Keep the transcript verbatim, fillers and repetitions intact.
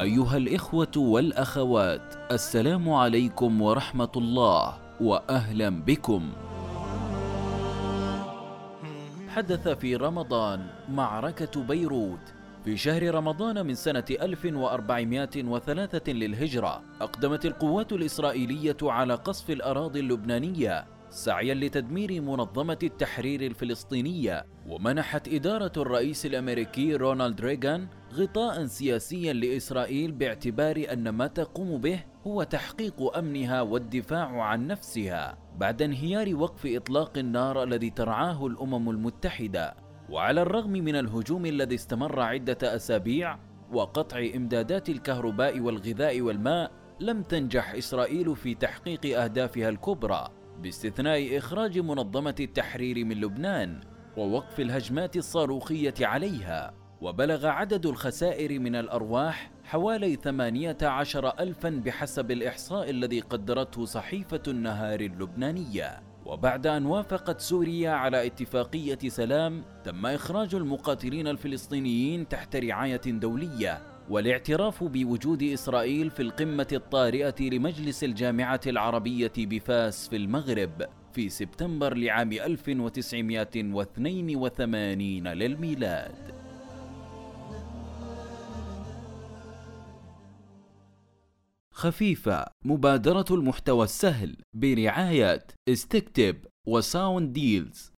أيها الإخوة والأخوات، السلام عليكم ورحمة الله وأهلا بكم. حدث في رمضان معركة بيروت في شهر رمضان من سنة ألف وأربعمائة وثلاثة للهجرة. أقدمت القوات الإسرائيلية على قصف الأراضي اللبنانية سعيا لتدمير منظمة التحرير الفلسطينية، ومنحت إدارة الرئيس الأمريكي رونالد ريغان غطاء سياسيا لإسرائيل باعتبار أن ما تقوم به هو تحقيق أمنها والدفاع عن نفسها بعد انهيار وقف إطلاق النار الذي ترعاه الأمم المتحدة. وعلى الرغم من الهجوم الذي استمر عدة أسابيع وقطع إمدادات الكهرباء والغذاء والماء، لم تنجح إسرائيل في تحقيق أهدافها الكبرى باستثناء إخراج منظمة التحرير من لبنان ووقف الهجمات الصاروخية عليها. وبلغ عدد الخسائر من الأرواح حوالي ثمانية عشر ألفاً بحسب الإحصاء الذي قدرته صحيفة النهار اللبنانية. وبعد أن وافقت سوريا على اتفاقية سلام، تم إخراج المقاتلين الفلسطينيين تحت رعاية دولية والاعتراف بوجود إسرائيل في القمة الطارئة لمجلس الجامعة العربية بفاس في المغرب في سبتمبر لعام ألف وتسعمائة واثنين وثمانين للميلاد. خفيفة، مبادرة المحتوى السهل برعاية استكتب وساوند ديلز.